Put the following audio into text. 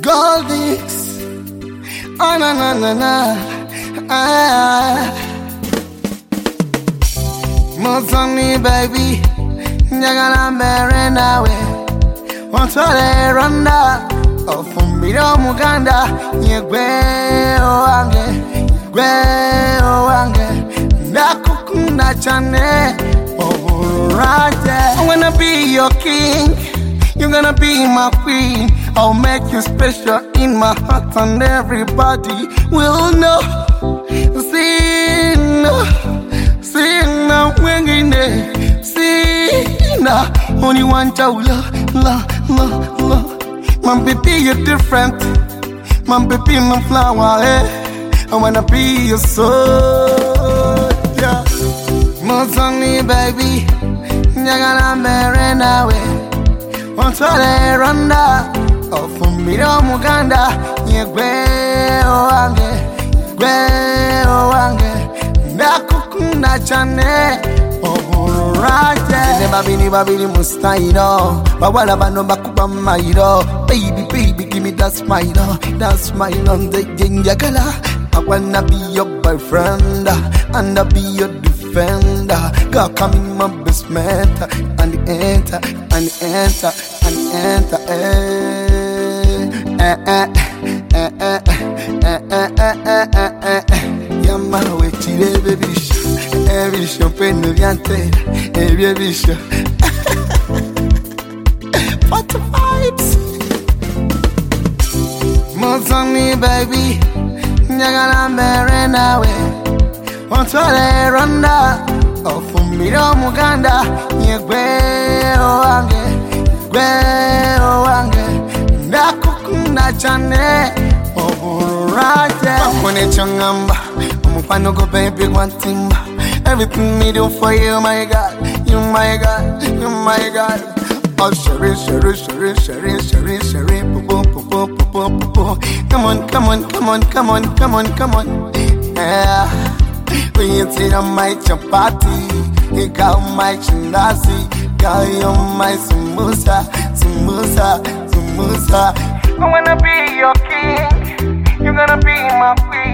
Goldix. Oh na na na na. Mozani baby, njagala mbere nawe. Ontwale ronda, ofumbira omuganda. Yegwe owange, yegwe owange. Ndakukunda cyane, obulurate. I'm gonna be your king, you're gonna be my queen. I'll make you special in my heart and everybody will know. Sina wengine, sina only one chaula, la. My baby you're different, my baby my flower, I wanna be your soldier. Mozani baby, njagala mbere nawe. Ontwale ronda, ofumbira omuganda. Yegwe owange, yegwe owange. Ndakukunda cyane, obulurate. Babiri mustayiro, bawala bano bakuba mayiro. Baby, give me that smile, njagala. I wanna be your boyfriend, and I'll be your defender. Girl, come in my basement, and enter. Yama wechire baby show, every champagne viante, every show. What the vibes? Mozani baby, njagala mbere nawe. Ontwale ronda, ofumbira omuganda. Yegwe owange, yegwe owange. Ndakukunda cyane, obulurate. Bakone changamba, omufano go baby wantimba. Everything me do for you, my God, you my God, you my God. Oh, Sherry, po. Come on. Yeah. When you say I'm my chapati, you got my chinasi, got you my samosa. I wanna be your king, you're gonna be my queen.